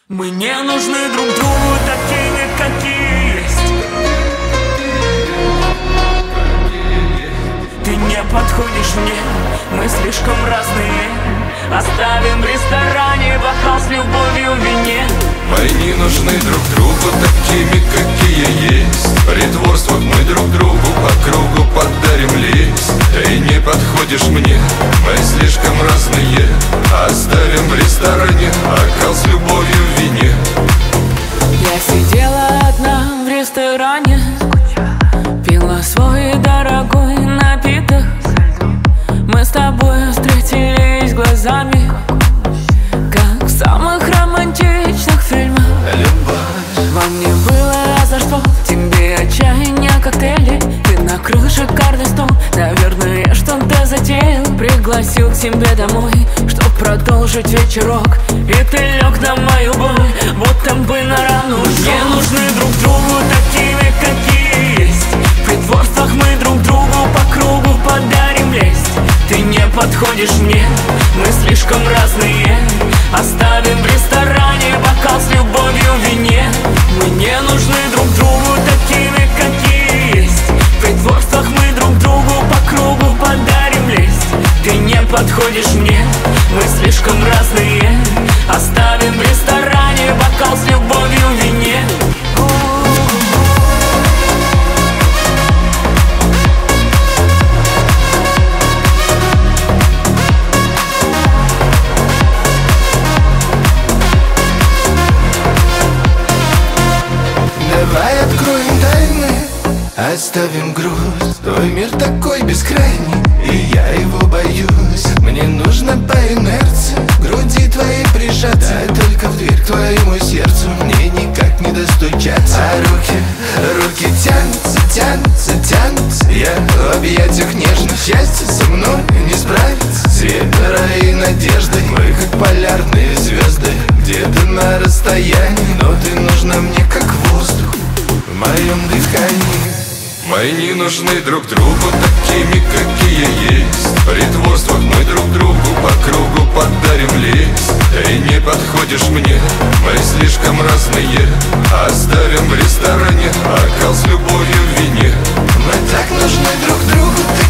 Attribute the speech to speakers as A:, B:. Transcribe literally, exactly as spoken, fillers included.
A: Мы не нужны друг другу такими, какие есть. Ты не подходишь мне, мы слишком разные. Оставим в ресторане бокал с любовью в вине.
B: Мы не нужны друг другу такими, какие есть. В притворствах мы друг другу по кругу подарим лист. Ты не подходишь мне, мы слишком разные. Оставим в ресторане бокал с любовью в вине.
A: Я сидела одна в ресторане, пила свой дорогой напиток. Мы с тобой встретились глазами, как в самых романтичных фильмах.
B: Любовь.
A: Вам не было за что, тебе отчаяние коктейли. Ты накрыл шикарный стол, наверное, что-то затеял. Пригласил к себе домой, чтоб продолжить вечерок. И ты лег на мою боль, будто бы на рану. Не нужны друг другу такими, какие есть. В притворствах мы друг другу по кругу подарим лесть. Ты не подходишь мне, мы слишком разные. Оставим в ресторане бокал с любовью в вине. Мы не нужны друг другу такими, какие есть. В притворствах мы друг другу по кругу подарим лесть. Ты не подходишь мне, мы слишком разные. Оставим в ресторане бокал с любовью в вине.
B: Давай откроем тайны, оставим груз. Твой мир такой бескрайний, и я его боюсь. Мне нужно по инерции к груди твоей прижаться. Да, только в дверь к твоему сердцу мне никак не достучаться. А руки, руки тянутся, тянутся, тянутся. Я в объятиях нежных, счастье со мной не справится. С верой и надеждой мы как полярные звезды, где-то на расстоянии, но ты нужна мне как воздух в моем дыхании. Мы не нужны друг другу такими, какие есть. В притворствах мы друг другу по кругу подарим лист. Ты не подходишь мне, мы слишком разные. Оставим в ресторане бокал с любовью в вине. Мы так нужны друг другу.